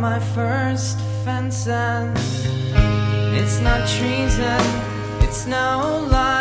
my first offenses. It's not treason, it's no lie.